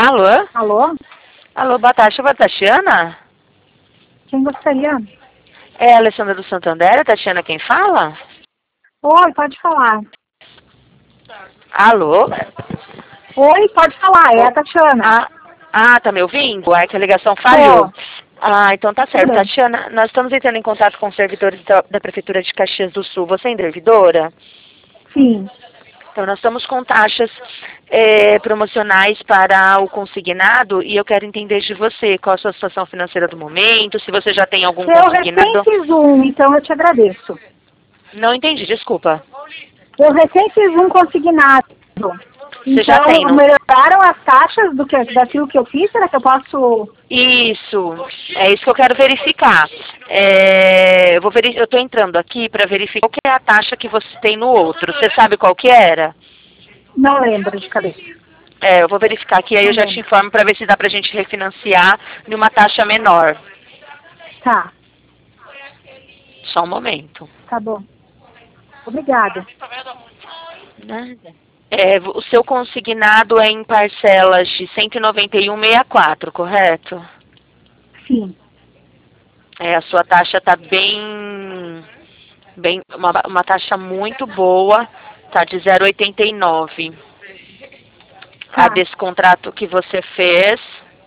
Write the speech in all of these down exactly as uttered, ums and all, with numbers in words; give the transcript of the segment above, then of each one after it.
Alô? Alô? Alô, boa tarde, chama a Tatiana? Quem gostaria? É a Alessandra do Santander, a Tatiana quem fala? Oi, pode falar. Alô? Oi, pode falar, é Oh, a Tatiana. ah, ah, tá me ouvindo? É que a ligação falhou. Tô, Ah, então tá tudo certo. bem. Tatiana, nós estamos entrando em contato com os servidores da, da Prefeitura de Caxias do Sul. Você é servidora? Sim. Então, nós estamos com taxas eh, promocionais para o consignado e eu quero entender de você qual a sua situação financeira do momento, se você já tem algum Eu recém consignado. fiz um, então eu te agradeço. Não entendi, desculpa. Eu recém fiz um consignado. Você já Então, tem, não? melhoraram as taxas do que, daquilo que eu fiz? Será que eu posso... Isso, é isso que eu quero verificar. É, eu vou veri eu estou entrando aqui para verificar qual que é a taxa que você tem no outro. Você sabe qual que era? Não lembro de cabeça. É, eu vou verificar aqui, aí eu Não já te lembro. informo para ver se dá para a gente refinanciar em uma taxa menor. Tá, Só um momento. tá bom. Obrigada. Nada. É, o seu consignado é em parcelas de cento e noventa e um vírgula sessenta e quatro, correto? Sim. É, a sua taxa está bem, bem uma, uma taxa muito boa, está de zero vírgula oitenta e nove. A Tá. desse contrato que você fez,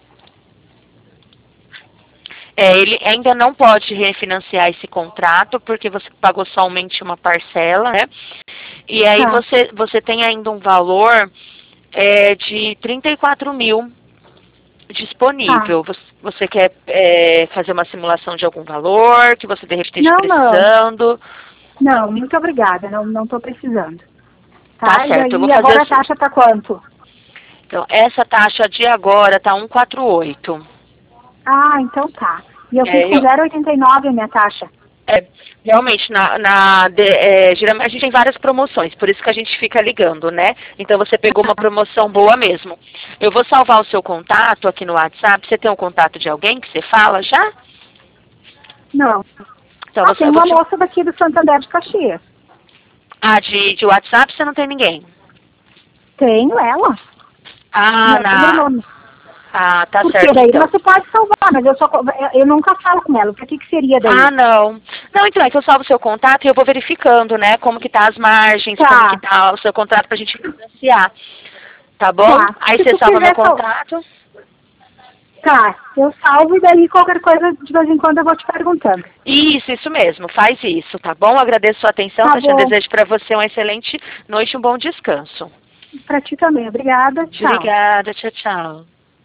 é, ele ainda não pode refinanciar esse contrato, porque você pagou somente uma parcela, né? E aí Tá. você, você tem ainda um valor é, de trinta e quatro mil Tá. disponível. Você, você quer é, fazer uma simulação de algum valor que você de repente esteja Não, não. precisando? Não, muito obrigada. Não, não tô precisando. Tá Tá? E certo, eu vou aí, fazer agora a assim. taxa tá quanto? Então, essa taxa de agora tá cento e quarenta e oito. Ah, então tá. E eu fiz É, com eu, zero vírgula oitenta e nove a minha taxa. é, realmente, na, na de- é, geralmente a gente tem várias promoções, por isso que a gente fica ligando, né? Então você pegou uma promoção boa mesmo. Eu vou salvar o seu contato aqui no WhatsApp. Você tem um contato de alguém que você fala já? Não. Então, Ah, você, tem eu vou uma te... moça daqui do Santander de Caxias. Ah, de, de WhatsApp você não tem ninguém? Tenho ela. Ah, Meu na... sobrenome. Ah, tá Porque certo, daí então. você pode salvar, mas eu, só, eu nunca falo com ela. O que, que seria Ah, daí? não. Não, então é que eu salvo o seu contato e eu vou verificando, né, como que tá as margens, como que Tá, tá o seu contrato pra gente financiar. Tá bom? tá. Aí Se você tu salva meu quiser sal... contrato. Tá, eu salvo e daí qualquer coisa de vez em quando eu vou te perguntando. Isso, isso mesmo. Faz isso, tá bom? Agradeço a sua atenção, Tá Tatiana. bom. Desejo pra você uma excelente noite e um bom descanso. Pra ti também. Obrigada. Tchau. Obrigada. Tchau, tchau.